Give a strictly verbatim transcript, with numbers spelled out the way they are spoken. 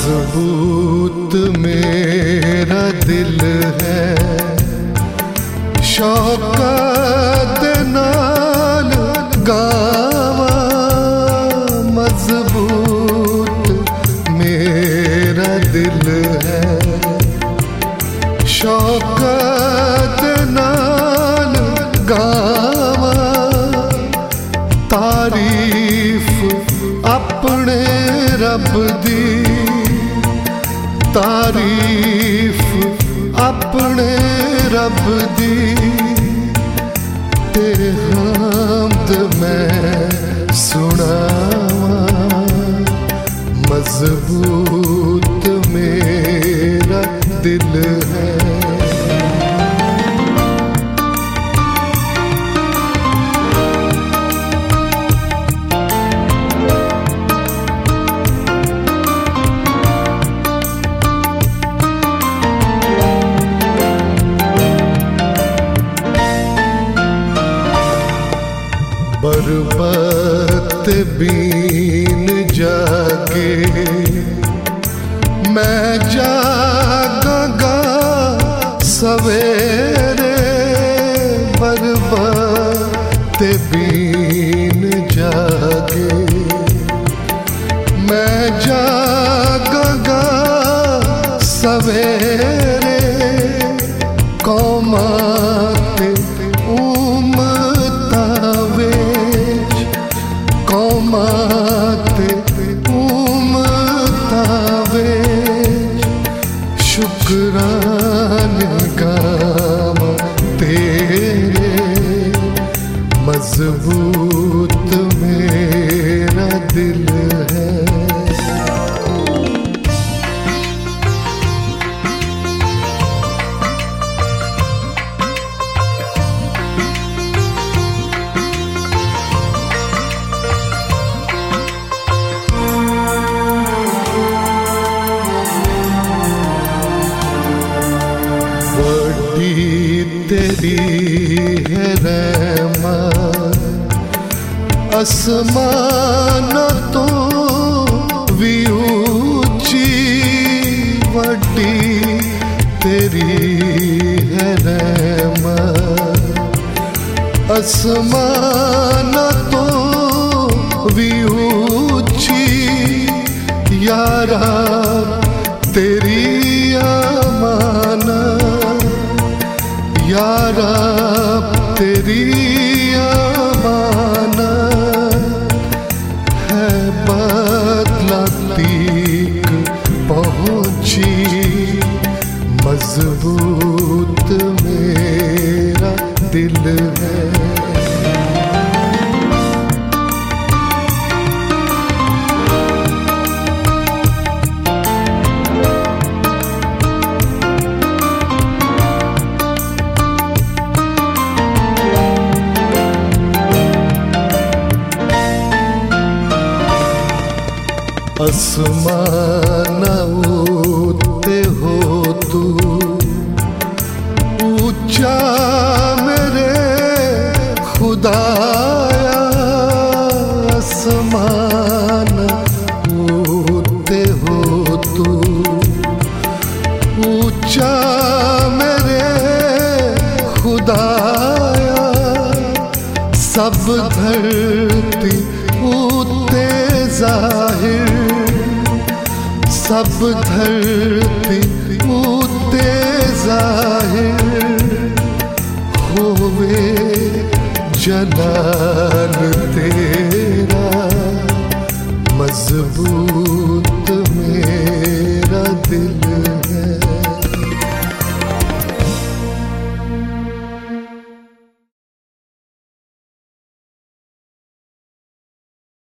मजबूत मेरा दिल है, शौकत नाल गावा। मजबूत मेरा दिल है, शौकत नाल गावा। तारीफ अपने रब दी, तारीफ अपने रब दी। ते हमद मैं सुनावा। मजबूत मेरा दिल है। बरबत बीन जागे मैं जागांगा सवेरे। बरबत बीन जागे मैं जागांगा सवेरे। कौमां ते कौमां ते उम्मतां विच शुकराने गावां तेरे। मजबूत मेरा दिल है। तेरी है रहमत आसमाना तो भी ऊंची। वड्डी तेरी है रहमत आसमाना तो भी ऊंची। यारा तेरी अमानत, या रब तेरी अमानत है बदला तीक पहुंची। मजबूत मेरा दिल है। आसमाना उत्ते हो तू ऊंचा मेरे खुदाया। आसमाना उत्ते हो तू ऊंचा मेरे खुदाया। सब धरती उत्ते जाहिर, सब धरती उत्ते जाहिर। होवे जलाल